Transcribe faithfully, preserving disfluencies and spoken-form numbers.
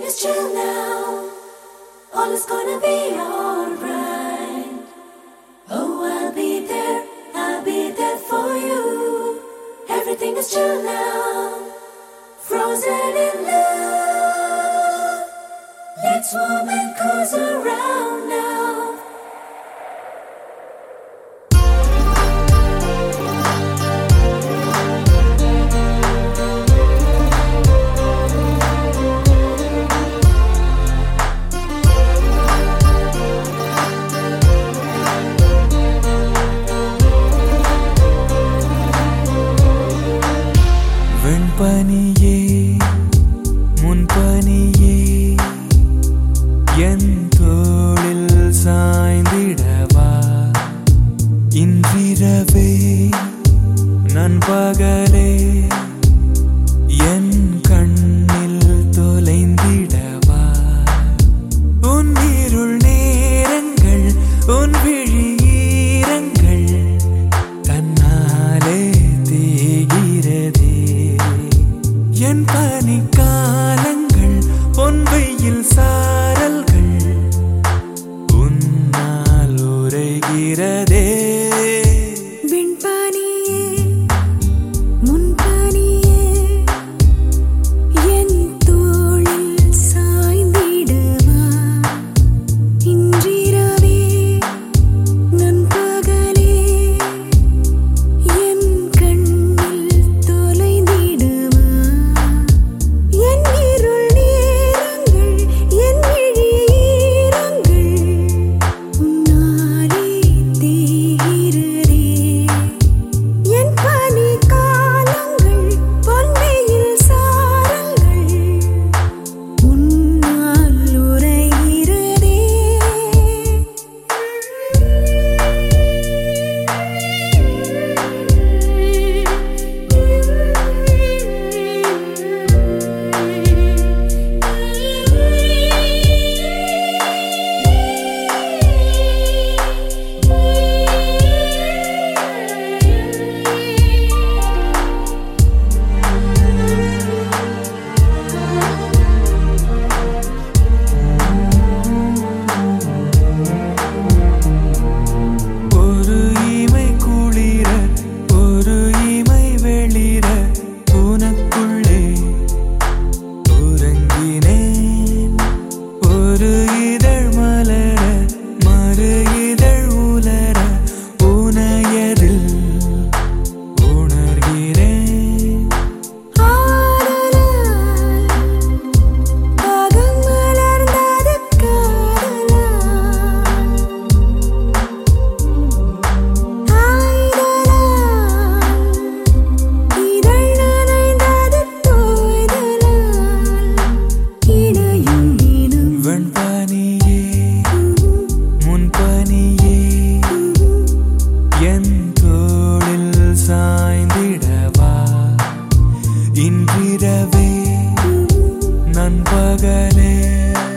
is chill now. All is gonna be alright. Oh, I'll be there, I'll be there for you. Everything is chill now. Frozen in love. Let's warm and cozy around now. வெண்பனியே முன்பனியே என் தோளில் சாய்ந்திடவா இன்றிரவே நண்பகலே என் கண்ணில் தொலைந்திடவா உன் இருள் நேரங்கள் உன் விழியீரங்கள் தன்னாலே தேகிறதே என் பனிக்காலங்கள் பொன் வெயில் சாரல்கள் உன்னால் உரைகிறதே விண்பனியே முன்பனியே என் தோளில் சாய்ந்திடவா இன்றிரவே நண்பகலே என் கண்ணில் தொலைந்திடவா என் இருள் நேரங்கள் என் விழியீரங்கள் உன்னாலே தேகிறதே என் பனிக்காலங்கள் பொன்வெயில் சாரல்கள் உன்னால் உரைகிறதே ஒரு இமை குளிர ஒரு இமை வெளிர உனக்குள்ளே உறங்கினேன் ஒரு இதழ் மலர மறு இதழ் உலர உனையதில் உணர்கிறேன் ஆதலால் பாகம் மலர்ந்தது காதலால் ஆய்தலால் இதழ் நனைந்தது தோய்தலால் இணையும் இனம் வெண்பனியே முன்பனியே என் தோளில் சாய்ந்திடவா இன்றிரவே நண்பகலே